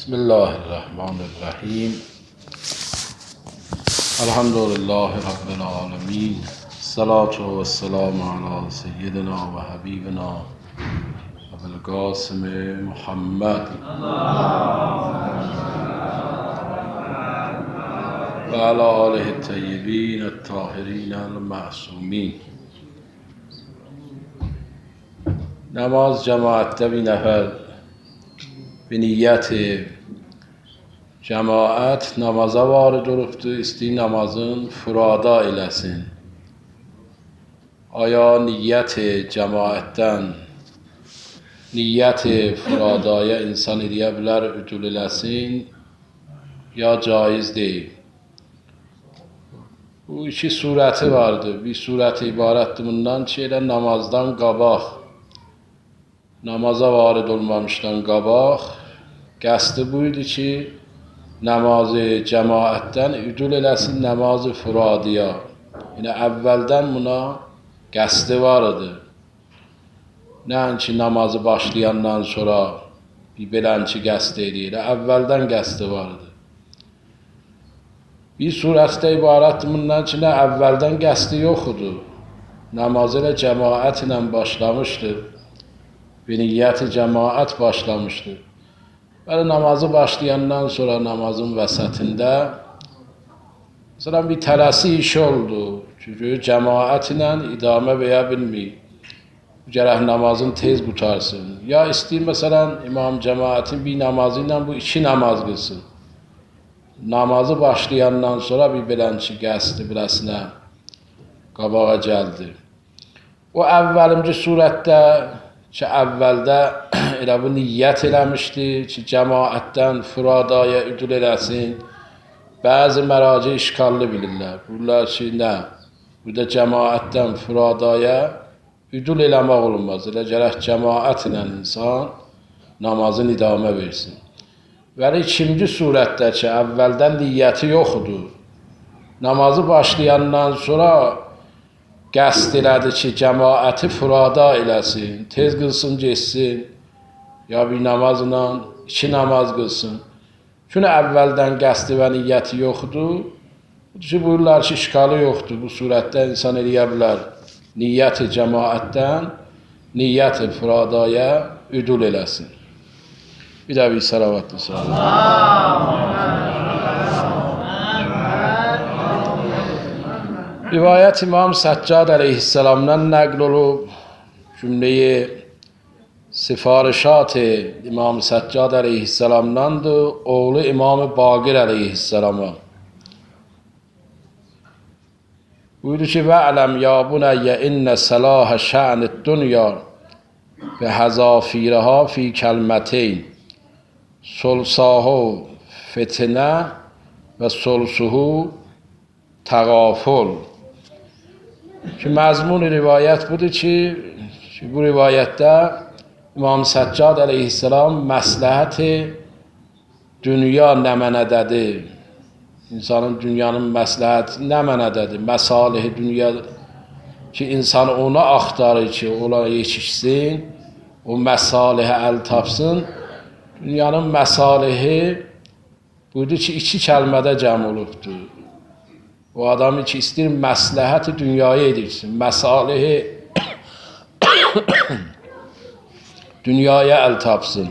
بسم الله الرحمن الرحیم. الحمد لله رب العالمین. الصلاة والسلام علی سیدنا و حبیبنا ابوالقاسم محمد و علی آله الطیبین الطاهرین المعصومین. نماز cemaatdə bir nəfər bir niyyəti cemaat namaza varid olubdur, istəyir namazın furada eləsin. Aya niyyəti cemaatdən niyyəti furadaya insan eləyə bilər, üdül eləsin, ya caiz deyil. Bu iki surəti vardır. Bir surəti ibarətdir bundan ki, elə namazdan qabaq, namaza varid olmamışdan qabaq qəsdi buydu ki, namazı cemaatdən üdül eləsin namazı furadiya. Yəni əvvəldən buna qəsdi var idi. Nəinki namazı başlayandan sonra bir belənki qəsd eləyir. Əvvəldən qəsdi var idi. Bir surətdə ibarətdir bundan ki, nə əvvəldən qəsdi yox idi. Namazı ilə cemaat ilə başlamışdır. Bir niyyəti cemaat başlamışdır. Böyle namazı başlayandan sonra namazın vəsətində mesela bir tələsi iş oldu. Çünki cemaat ilə idamə verə bilmir. Gərək namazın tez qutarsın. Ya istəyir məsələn imam cemaatin bir namazı ilə bu iki namaz qılsın. Namazı başlayandan sonra bir belənçi qəsdi biləsinə qabağa gəldi. O əvvəlimci surətdə ki, əvvəldə elə bu niyyət eləmişdi ki, cemaatdən furadaya üdül eləsin. Bəzi məraci işgallı bilirlər. Bunlar ki, nə? Burada cemaatdən furadaya üdül eləmək olmaz. Elə gərək cemaat ilə insan namazın idamə versin. Və ikinci surətdə ki, əvvəldən niyyəti yoxdur. Namazı başlayandan sonra qəsd elədi ki, cemaati furada eləsin, tez qılsın, geçsin, ya bir namazla iki namaz qılsın. Çünki əvvəldən qəsdi və niyyəti yoxdur. Buyurlar ki, işgalı yoxdur. Bu surətdə insan eləyə bilər. Niyyəti cemaatdən, niyyəti furadaya üdül eləsin. Bir də bir salavatlı Rivayət İmam Səccad əleyhisselamdan nəql olub, cümləyi sifarişat İmam Səccad əleyhisselamdandır, oğlu İmam Baqir əleyhisselama. Buyurdu ki, və'ləm ya bunəyyə innə səlahə şə'nid dünya və həzafirəha fi kəlməteyn solsahu fitnə və solsuhu təğaful. Ki, məzmun rivayət budur ki, bu rivayətdə İmam Səccad əleyhisselam məsləhəti dünya nə mənədədir? İnsanın dünyanın məsləhəti nə mənədədir? Məsalihi dünya ki, insan ona axtarır ki, ona yetişsin, o məsalihə əl tapsın. Dünyanın məsalihi budur ki, iki kəlmədə cəm olubdur. O adamı ki, istəyir məsləhəti dünyaya edirsin, məsalihi dünyaya əl tapsın.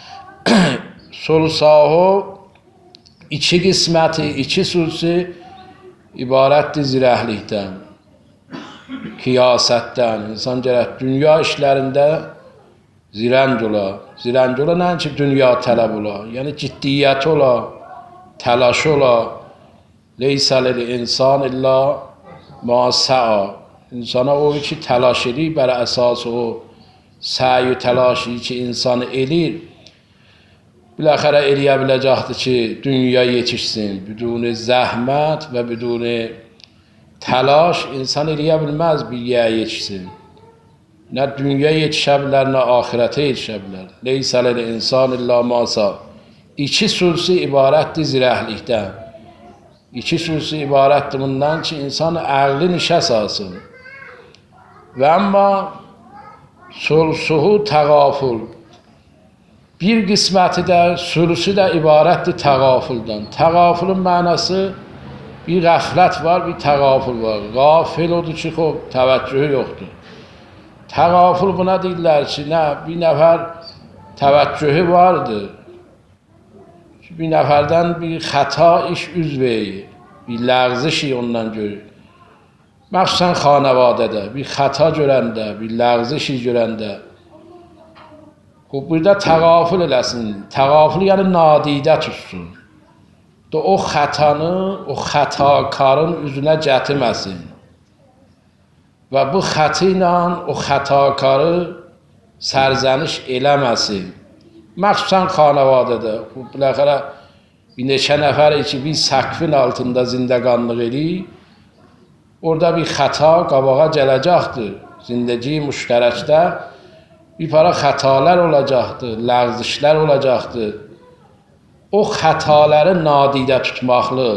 Solsahu iki qisməti, iki sürüsü ibarətdir zirəhlikdən, qiyasətdən. İnsan gərək dünya işlərində zirəng ola. Zirəng ola nə ki, dünya tələb ola. Yəni ciddiyyət ola, təlaş ola. Leysə lil-insan illa ma sə'a. İnsana o ki, təlaş edir, bər əsas o səy-ü təlaşi ki, insanı edir. Biləxərə eləyə biləcəkdir ki, dünya yetişsin. Biduni zəhmət və biduni təlaş insan eləyə bilməz bir yəyə yetişsin. Nə dünya yetişə bilər, nə ahirətə yetişə bilər. Leysə lil-insan illa ma sə'a. İki sürüsü ibarətdir zirəhlikdən. İki sürüsü ibarətdir bundan ki, insan əqlin işə salsın. Və amma solsuhu təğaful. bir qisməti də, sürüsü də ibarətdir təğafuldan. Təğafulun mənası bir qəflət var, bir təğaful var. Qafil odur ki, təvəccühü yoxdur. Təğaful buna deyirlər ki, nə bir nəfər təvəccühü vardır. Bir nəfərdən bir xəta iş üz verir, bir ləğzişi ondan görür. Məxsusən xanavadədə, bir xəta görəndə, bir ləğzişi görəndə. Burada təğaful eləsin, təğaful yəni nadidə tutsun. O xətanı, o xətakarın üzünə gətirməsin. Və bu xəti ilə o xətakarı sərzəniş eləməsin. Məxsusən xanavadədə, biləxərə bir neçə nəfər ki, bir səqfin altında zindəqanlıq eləyir, orada bir xəta qabağa gələcəkdir. Zindəgi müştərəkdə bir para xətalar olacaqdır, ləğzişlər olacaqdır. O xətaları nadidə tutmaqlı.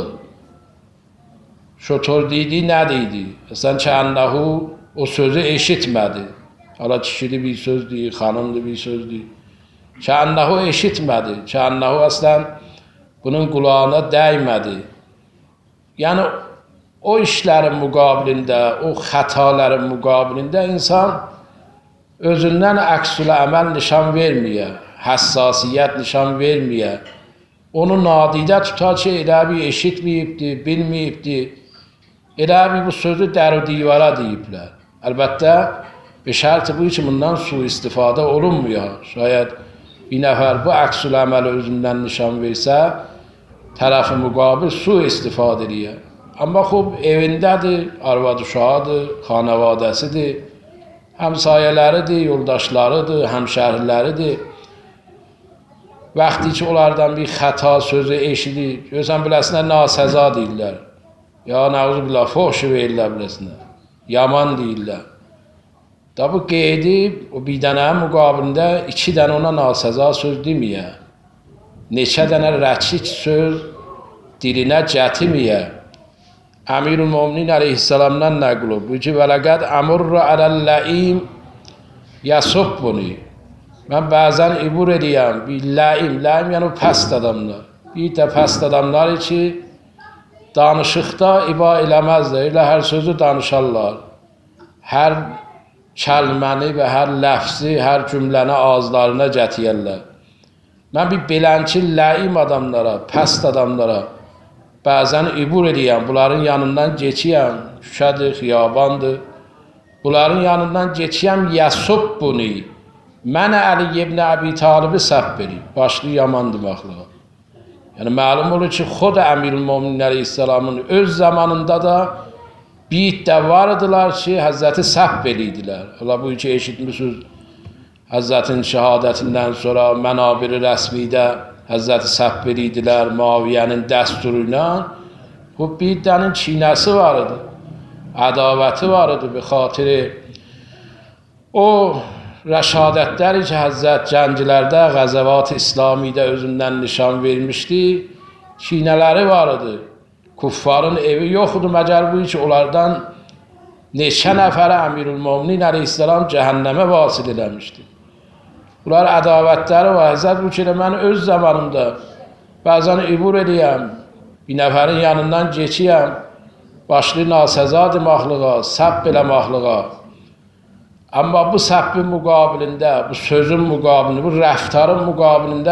Şotor deydi, nə deydi? Əslən ki, ənəhu o sözü eşitmədi. Hala kişili bir söz deyir, xanımlı bir söz deyir. Ki, ənəhu eşitmədi. Ki, ənəhu əslən bunun qulağına dəymədi. Yəni, o işlərin müqabilində, o xətaların müqabilində insan özündən əks-ül əməl nişan verməyə, həssasiyyət nişan verməyə, onu nadidə tutar ki, elə bir eşitməyibdir, bilməyibdir, elə bir bu sözü dəru divara deyiblər. Əlbəttə, bir şərti bu ki, bundan sui-istifadə olunmuyor. Şayət bir nəfər bu əks-ül əməli özündən nişan versə, tərəfi müqabil sui-istifadə edir. Amma evindədir, arvad uşağıdır, xanavadəsidir, həmsayələridir, yoldaşlarıdır, həmşəhriləridir. Vaxtı ki, onlardan bir xəta sözü eşidir, görsən biləsinə nasəza deyirlər. Ya nəvzu billah, foşu verirlər biləsinə, yaman deyirlər. Da bu qeydi, o bir dənə müqabilində 2 dənə ona nasəza söz deməyə, neçə dənə rəkik söz dilinə gətirməyə. Əmirül-Möminin əleyhissalamdan nəql olub. Bu ki, vələqəd əmurru ələl-ləim yəsubbuni. Mən bəzən ibur edəyəm, bir ləim yəni pəst adamlar. Bir də pəst adamlar ki, danışıqda iba eləməzlər, elə hər sözü danışarlar. Hər kəlməni və hər ləfzi, hər cümləni ağızlarına gətirərlər. Mən bir belənki ləim adamlara, pəst adamlara bəzən ibur edəyəm, bunların yanından geçiyəm, şüşədir, xiyabandır. Bunların yanından geçiyəm, yəsubbuni. Mənə Əli ibn Əbi Talibi səhv edib, başlı yaman deməklə. Yəni, məlum olur ki, xod Əmirül-Möminin əleyhissalamın öz zamanında da bir iddə var idilər ki, Həzrəti səhv edildilər. Allah bu ki, eşitmişsiniz, Həzrətin şəhadətindən sonra mənabir-i rəsmidə Həzrəti səhv edildilər, Muaviyyənin dəsturu ilə. Bu bir dənə çiynəsi var idi, ədavəti var idi, bir xatiri o rəşadətləri ki, Həzrət cənglərdə, qəzəvat İslamidə özündən nişan vermişdi, çiynələri var idi. Kuffarın evi yoxdur, məgər bu ki, onlardan neçə nəfərə Əmirül-Möminin əleyhissalam cəhənnəmə vasil eləmişdi. Bunlar ədavətləri var. Həzrət bu ki, mən öz zamanımda bəzən ibur edəyəm, bir nəfərin yanından geçiyəm, başlı nasəza deməklığa, səbb eləməklığa. Amma bu səbbin müqabilində, bu sözün müqabilində, bu rəftarın müqabilində,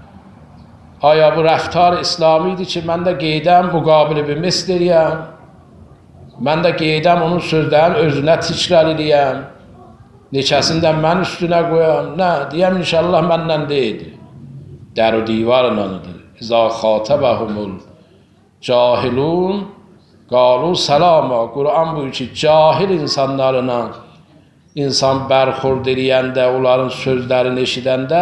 aya bu rəftar İslami idi ki, mən də qeydəm, müqabili bir misl eləyəm, mən də qeydəm, onun sözlərini özünə tikrar eləyəm, neçəsindən mən üstünə qoyam, nə, deyəm, inşallah məndən deyildi. Dəru divarınanıdır. İzâ xatəbəhumul cahilun, qalu səlama. Quran buyur ki, cahil insanlarına insan bərxurd eləyəndə, onların sözlərini eşidəndə,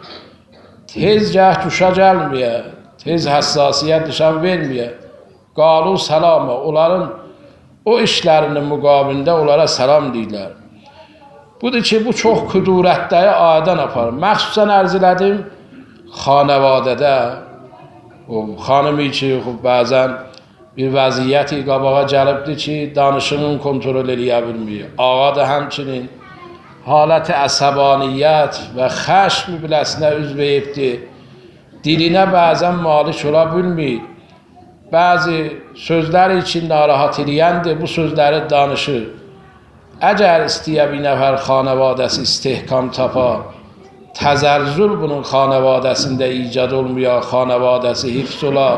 tez guşa gəlməyə, tez həssasiyyət nişan verməyə. Qalu səlama. Onların o işlərinin müqabilində onlara səlam deyirlər. Budur ki, bu çox küdurətdəyə adən aparır. Məxsusən ərz elədim, xanavadədə, xanımi ki, bəzən bir vəziyyəti qabağa gəlibdir ki, danışığını kontrol eləyə bilmir. Ağa da həmçinin, halət əsəbaniyyət və xəşm biləsinə üz veribdir. Dilinə bəzən malik ola bilmir. Bəzi sözlər için narahat eləyəndir, bu sözləri danışır. Əgər istəyə bir nəfər xanavadəsi istehkam tapa, təzəlzül bunun xanavadəsində icad olmuyor, xanavadəsi hifz ola.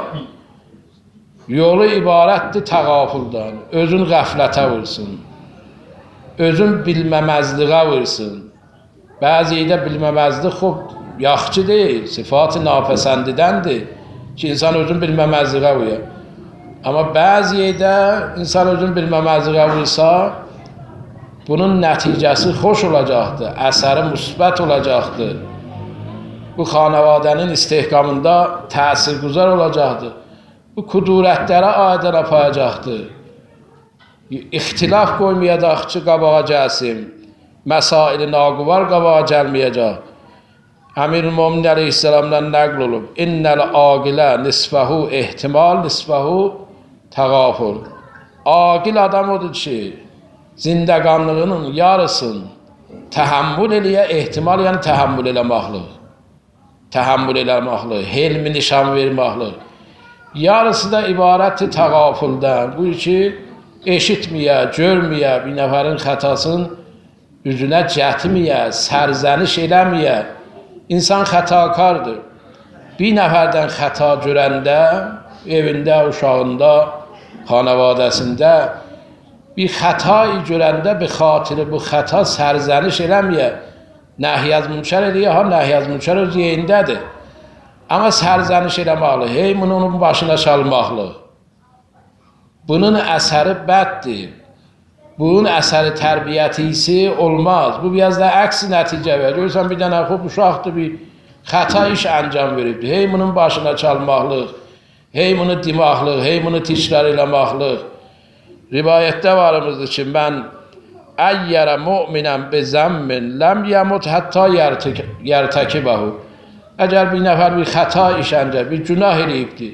Yolu ibarətdir təğafuldan, özün qəflətə vursun, özün bilməməzliğə vursun. Bəzidə bilməməzlik xub, yaxçı deyil, sifat-ı napəsəndidəndir ki, insan özün bilməməzliğə vurur. Amma bəzidə insan özün bilməməzliğə vursa, bunun nəticəsi xoş olacaqdır, əsəri müsbət olacaqdır. Bu xanavadənin istehkamında təsirgüzar olacaqdır. Bu kudurətlərə aidən apayacaqdır. İxtilaf qoymayacaq ki, qabağa gəlsin. Məsail-i naquvar qabağa gəlməyəcək. Əmir-i-Mömin əleyhisselamdan nəql olub. İnnəl aqilə nisfəhu ehtimal, nisfəhu təğaful. Aqil adam odur ki, zindəqanlığının yarısın təhəmmül eləyə, ehtimal yəni təhəmmül eləməkdir. Təhəmmül eləməkdir, helmi nişan verməkdir. Yarısı da ibarətdir təğafuldən. Bu ki, eşitməyə, görməyə, bir nəfərin xətasını üzünə cətməyə, sərzəniş eləməyə. İnsan xətakardır. Bir nəfərdən xəta görəndə, evində, uşağında, xanavadəsində, bir xətayı görəndə bir xatiri bu xəta sərzəniş eləməyə. Nəhyəz münker eləyə, ha nəhyəz münker öz yerindədir. Amma sərzəniş eləməkdir, hey bunu onun başına çalmaqdır. Bunun əsəri bəddir. Bunun əsəri tərbiyyətisi olmaz. Bu biraz da əksi nəticə verir. Görürsən bir dənə xub uşaqdır, bir xəta iş əncam veribdir. Hey bunun başına çalmaqlıq, hey bunu dimaqlıq, hey bunu tikrar eləmaqlıq. Rivayətdə varımızdır ki, mən əyyərə müminən bi zəmmin ləm yəmut hətta yərtəkibəhu. Əgər bir nəfər bir xəta iş əncam, bir günah eləyibdir,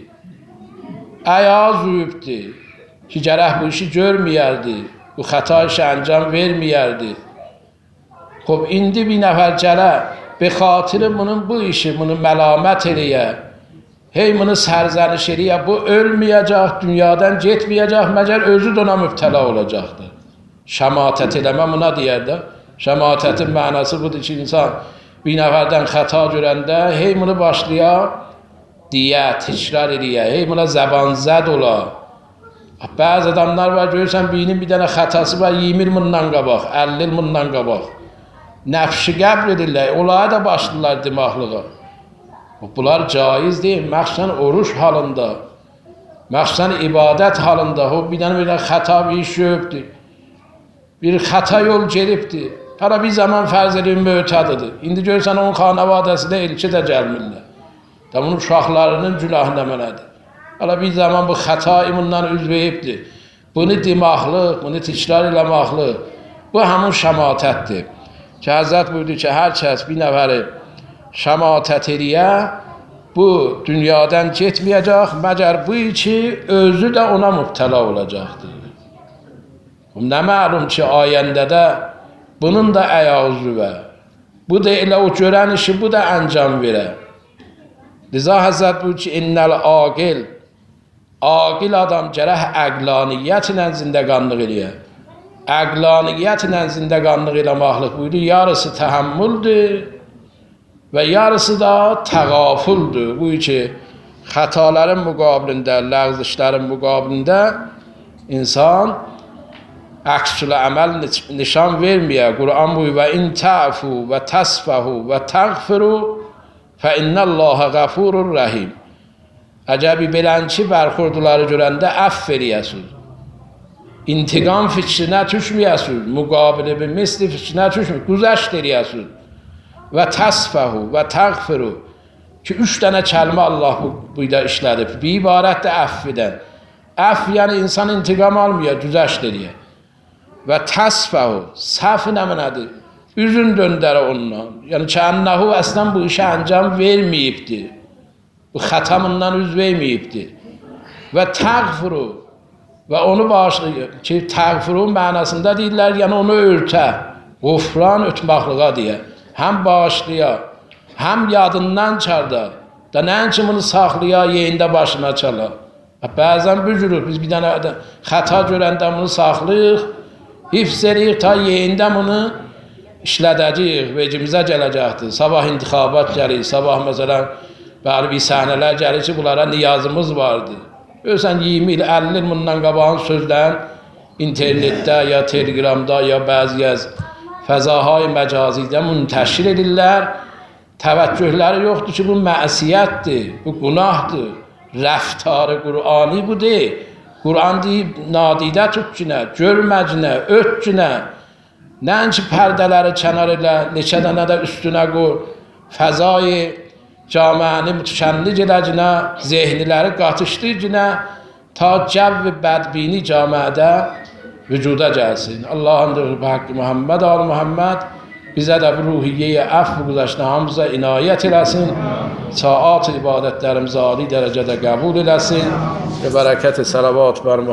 əyaz uyubdir ki, gərək bu işi görməyərdi, bu xəta işi əncam verməyərdi. Xub, indi bir nəfər gələ, be xatiri bunun bu işi, bunu məlamət eləyə, hey bunu sərzəniş eləyə, bu ölməyəcək, dünyadan getməyəcək, məgər özü də ona mübtəla olacaqdır. Şəmatət eləmə buna deyər də. Şəmatətin mənası budur ki, insan bir nəfərdən xəta görəndə, hey bunu başlaya, deyə, tikrar eləyə, hey buna zəbanzəd ola. Bəzi adamlar var, görürsən, birinin bir dənə xətası var, 20 il bundan qabaq, 50 il bundan qabaq. Nəfşi qəbr edirlər, onlara da başlayırlar dimaqlığa. Bunlar caiz deyil, məxsən oruç halında, məxsən ibadət halında, bir dənə xəta bir iş görübdür, bir xəta yol gedibdir. Hələ bir zaman fərz edin mötədidir. İndi görürsən, onun xanavadəsində elçi də gəlmirlər. Onun uşaqlarının günahı nə mənədir. Hələ bir zaman bu xəta imundan üz veribdir. Bunu dimaqlıq, bunu tikrar eləmaqlıq. Bu həmin şəmatətdir. Ki, Həzrət buyurdu ki, hər kəs bir nəfəri şəmatət eləyə, bu dünyadan getməyəcək, məgər bu ki, özü də ona mübtəla olacaqdır. Nə məlum ki, ayəndə də bunun da əyazı var. Bu da elə o görən işi, bu da əncam verər. Liza Həzrət buyur ki, innəl aqil, aqil adam gərək əqlaniyyətlə zindəqanlıq eləyər. Əqlaniyyətlə zindəqanlıq eləmaqlıq buyurdu, yarısı təhəmmüldür və yarısı da təğafuldur. Buyur ki, xətaların müqabilində, ləğzişlərin müqabilində insan əksül əməl nişan verməyə. Quran buyur, və in tə'fu və təsfəhu və təğfiru fə innəllâhə qəfurur rəhim. Əgər bir belənçi bərxurduları görəndə əff eləyəsiniz. İntiqam fikrinə düşməyəsiniz. Müqabilində bir misli fikrinə düşməyəsiniz. Güzəşt eləyəsiniz. Və təsfəhu və təğfiru ki, 3 dənə kəlmə Allah buyda işlədib. Bir ibarət də əff edən. Əff yəni insan intiqam almıyor, güzəşt eləyər. Və təsfəhu, səhv nə mənədir? Üzün döndərə ondan. Yəni ki, ənəhu əslən bu işə əncam verməyibdir. Bu xətamından üz verməyibdir. Və təğfiru, və onu bağışlayır ki, təğfirun mənasında deyirlər, yəni onu örtə. Qofran ötmaqlığa deyə. Həm bağışlaya, həm yadından çarda. Da nəinki bunu saxlaya, yerində başına çala. Bəzən bücürük, biz bir dənə xəta görəndə bunu saxlayıq, hifz edirik ta yerində bunu işlədəcəyik, vecimizə gələcəkdir. Sabah intixabat gəlir, sabah məsələn, bəli bir səhnələr gəlir ki, bunlara niyazımız vardır. Görürsən 20 il, 50 il bundan qabağın sözlərin internetdə ya telegramda ya bəzi fəzahay məcazidə müntəşir edirlər. Təvəccühləri yoxdur ki, bu məsiyyətdir, bu günahdır. Rəftarı Qur'ani bu deyil. Qur'an deyib, nadidə tutcunə, görməcinə, ötcünə, nəinki pərdələri kənar elə, neçə dənə də üstünə qoy, fəzayı camiəni mütəkənnic edəcinə, zehniləri qatışdırcinə, ta cəv-i bədbini camiədə vücuda gəlsin. Allah'ın bu haqqı Muhammed al Muhammed bizə də bu ruhiyyə-i əfv güzəştə hamıza inayət eləsin, saat ibadətlərimizi âli dərəcədə qəbul eləsin və bərəkət-i salavat bər